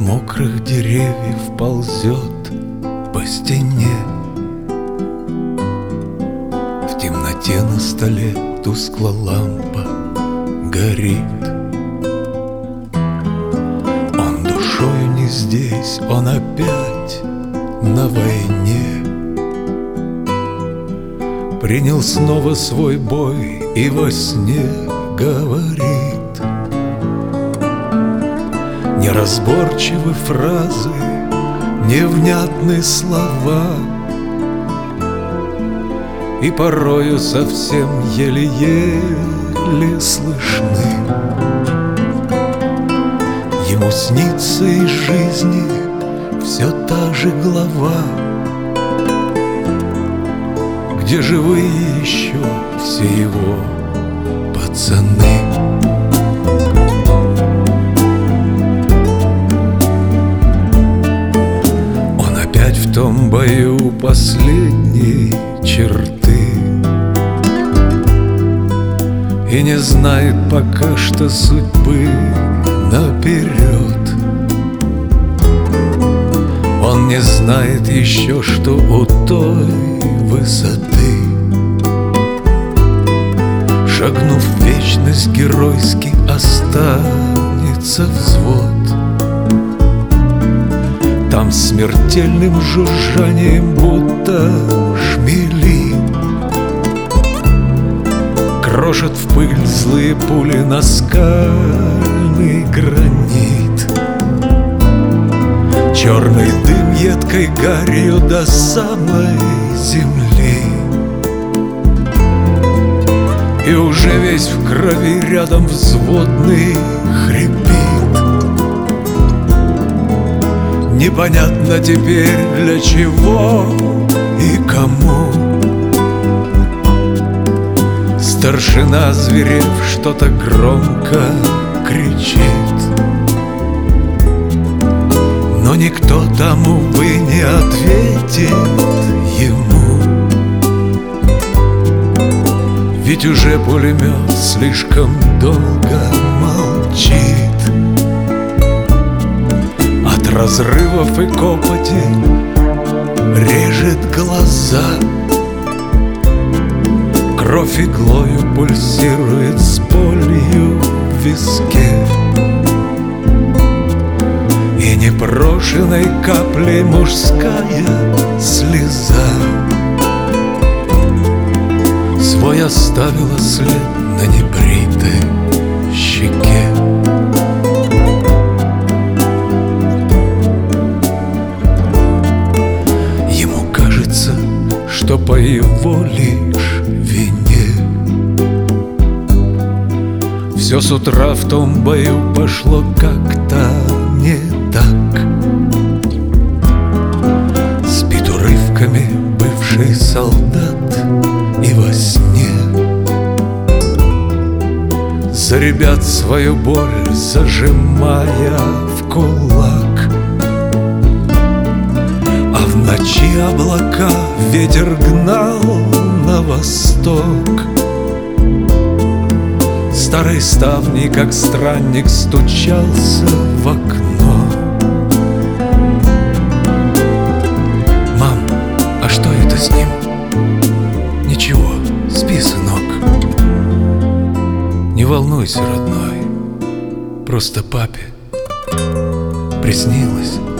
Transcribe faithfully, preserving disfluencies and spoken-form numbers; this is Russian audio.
мокрых деревьев ползет по стене. В темноте на столе тускло лампа горит. Он душою не здесь, он опять на войне. Принял снова свой бой и во сне говорит. Неразборчивы фразы, невнятны слова, и порою совсем еле-еле слышны. Ему снится из жизни все та же глава, где живые еще все его пацаны. Он опять в том бою последней черты и не знает пока что судьбы наперед. Он не знает еще, что у той высоты, шагнув в вечность, геройски останется взвод. Там смертельным жужжанием будто шмели крошат в пыль злые пули на скальный гранит. Черный дым едкой гарью до самой земли, и уже весь в крови рядом взводный хрипит. Непонятно теперь для чего и кому. Старшина, зверев, что-то громко кричит, но никто там, увы, не ответит ему. Ведь уже пулемет слишком долго молчит. От разрывов и копоти режет глаза, кровь иглою пульсирует с болью в виске, и непрошенной каплей мужская слеза свой оставила след на небритой щеке. Ему кажется, что по его лишь вине все с утра в том бою пошло как-то не так. Спит урывками бывший солдат и во сне за ребят свою боль зажимая в кулак. А в ночи облака ветер гнал на восток. Старый ставни, как странник, стучался в окно. Мам, а что это с ним? Ничего, спи, сынок. Не волнуйся, родной, просто папе приснилось.